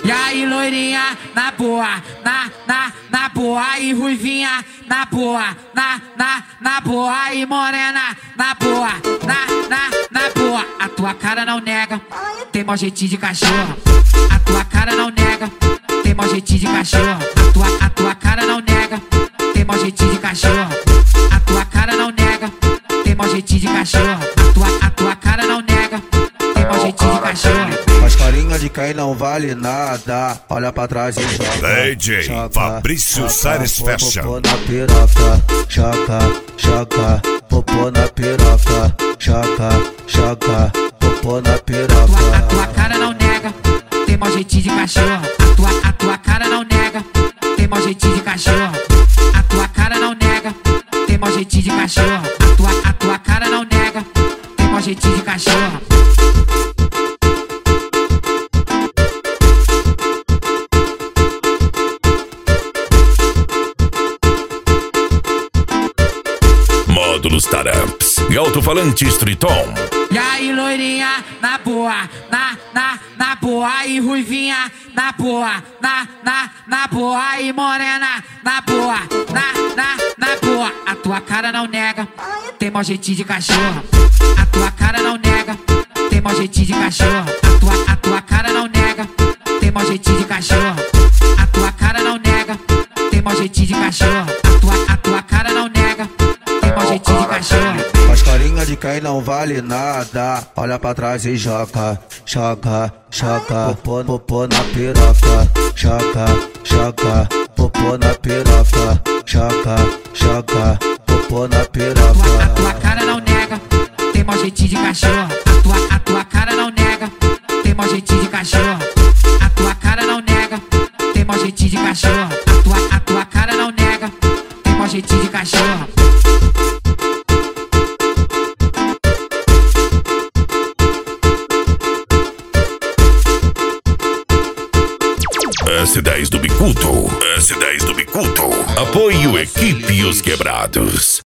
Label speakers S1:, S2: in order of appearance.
S1: E aí, loirinha, na boa, na boa. E ruivinha, na boa, na boa. E morena, na boa, na boa. A tua cara não nega, tem mau jeitinho de cachorro. A tua cara não nega, tem mau jeitinho de cachorro. A tua cara não nega, tem mau jeitinho de cachorro. A tua cara não nega, tem mau jeitinho de cachorro. A tua cara não nega, tem mau jeitinho de cachorro.
S2: As carinhas de quem não vale nada, olha pra trás e joga.
S3: DJ Fabrício Salles Fashion.
S2: Popô na piroca, choca, popô na piroca, choca, popô na piroca.
S1: A tua cara não nega, tem mau jeitinho de cachorro. A tua cara não nega, tem mau jeitinho de cachorro. A tua cara não nega, tem mau jeitinho de cachorro. A tua cara não nega, tem mau jeitinho de cachorro.
S3: Módulos Taramps e alto-falantes Triton.
S1: E aí, loirinha, na boa, na boa. E ruivinha, na boa, na boa. E morena, na boa, na boa. A tua cara não nega, tem mau jeitinho de cachorro. A tua cara não nega, tem mau jeitinho de cachorro. A tua cara não nega, tem mau jeitinho de cachorro. A tua cara não nega, tem mau jeitinho de cachorro. A tua cara não nega, tem mau jeitinho de cachorro.
S2: As carinhas de quem não vale nada, olha pra trás e joga. Popô na piroca, choca, popô na piroca, choca, popô na piroca.
S1: A tua cara não nega, tem mau jeitinho de cachorro. A tua cara não nega, tem mau jeitinho de cachorro. A tua cara não nega, tem mau jeitinho de cachorro. A tua cara não nega, tem mau jeitinho de cachorro.
S3: S10 do Bicudo. Apoio Equipe Os Quebrados.